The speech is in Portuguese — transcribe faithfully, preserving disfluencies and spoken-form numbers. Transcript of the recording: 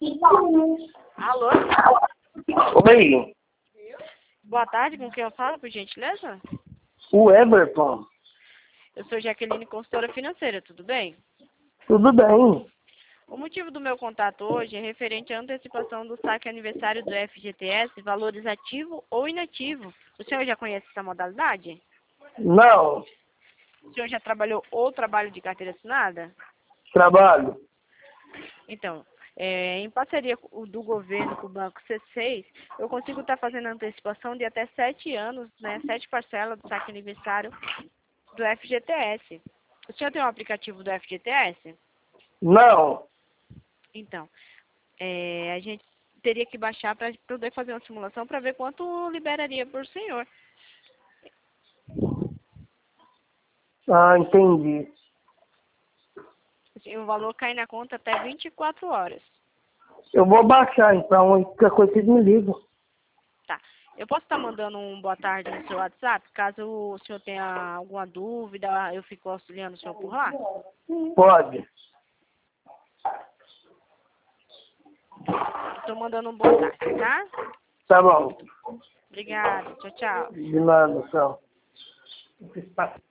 Alô? Oi, Boa tarde, com quem eu falo, por gentileza? o Everton. Eu sou Jaqueline, consultora financeira, tudo bem? Tudo bem? O motivo do meu contato hoje é referente à antecipação do saque aniversário do F G T S, valores ativo ou inativo. O senhor já conhece essa modalidade? Não, O senhor já trabalhou ou trabalho de carteira assinada? trabalho. Então, é, em parceria com o do governo com o Banco C seis, eu consigo estar fazendo antecipação de até sete anos, né, sete parcelas do saque aniversário do F G T S. O senhor tem um aplicativo do F G T S? Não, Então, é, a gente teria que baixar para poder fazer uma simulação para ver quanto liberaria por senhor. ah, entendi. Assim, o valor cai na conta até vinte e quatro horas. Eu vou baixar então, e qualquer coisa vocês me ligam. Tá. Eu posso estar mandando um boa tarde no seu WhatsApp? Caso o senhor tenha alguma dúvida, eu fico auxiliando o senhor por lá? Pode. Estou mandando um boa tarde, tá? Tá bom. Obrigada. Tchau, tchau. De nada, tchau.